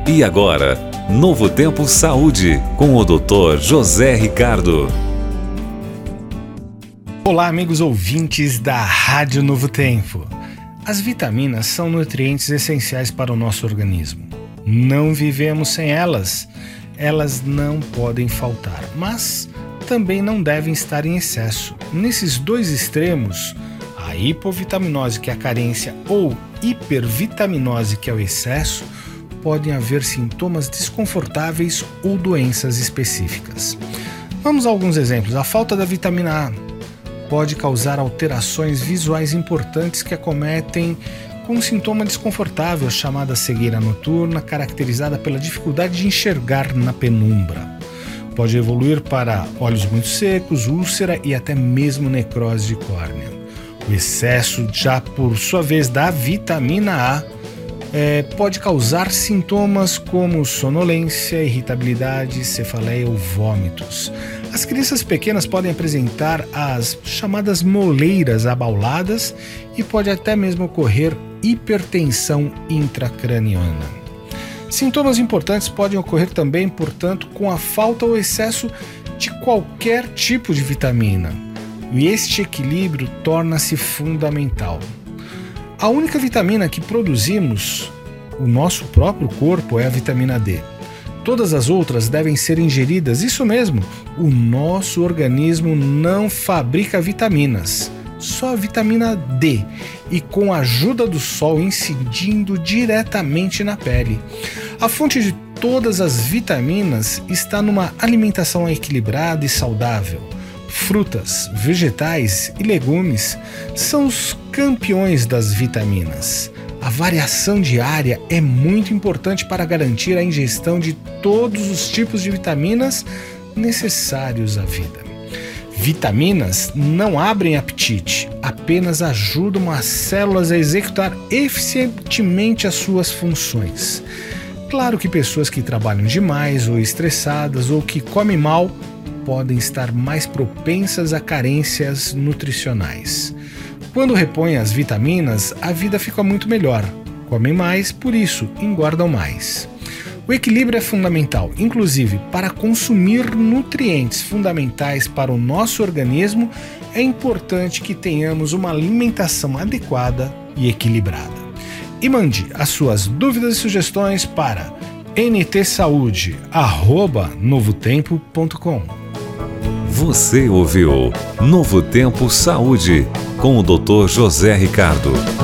E agora, Novo Tempo Saúde, com o Dr. José Ricardo. Olá, amigos ouvintes da Rádio Novo Tempo. As vitaminas são nutrientes essenciais para o nosso organismo. Não vivemos sem elas. Elas não podem faltar, mas também não devem estar em excesso. Nesses dois extremos, a hipovitaminose, que é a carência, ou hipervitaminose, que é o excesso, podem haver sintomas desconfortáveis ou doenças específicas. Vamos a alguns exemplos. A falta da vitamina A pode causar alterações visuais importantes que acometem com um sintoma desconfortável chamada cegueira noturna, caracterizada pela dificuldade de enxergar na penumbra. Pode evoluir para olhos muito secos, úlcera e até mesmo necrose de córnea. O excesso, já por sua vez, da vitamina A pode causar sintomas como sonolência, irritabilidade, cefaleia ou vômitos. As crianças pequenas podem apresentar as chamadas moleiras abauladas e pode até mesmo ocorrer hipertensão intracraniana. Sintomas importantes podem ocorrer também, portanto, com a falta ou excesso de qualquer tipo de vitamina. E este equilíbrio torna-se fundamental. A única vitamina que produzimos, o nosso próprio corpo, é a vitamina D. Todas as outras devem ser ingeridas, isso mesmo, o nosso organismo não fabrica vitaminas, só a vitamina D, e com a ajuda do sol incidindo diretamente na pele. A fonte de todas as vitaminas está numa alimentação equilibrada e saudável. Frutas, vegetais e legumes são os campeões das vitaminas. A variação diária é muito importante para garantir a ingestão de todos os tipos de vitaminas necessários à vida. Vitaminas não abrem apetite, apenas ajudam as células a executar eficientemente as suas funções. Claro que pessoas que trabalham demais ou estressadas ou que comem mal podem estar mais propensas a carências nutricionais. Quando repõem as vitaminas, a vida fica muito melhor. Comem mais, por isso engordam mais. O equilíbrio é fundamental, inclusive para consumir nutrientes fundamentais para o nosso organismo, é importante que tenhamos uma alimentação adequada e equilibrada. E mande as suas dúvidas e sugestões para ntsaude@novotempo.com. Você ouviu Novo Tempo Saúde, com o Dr. José Ricardo.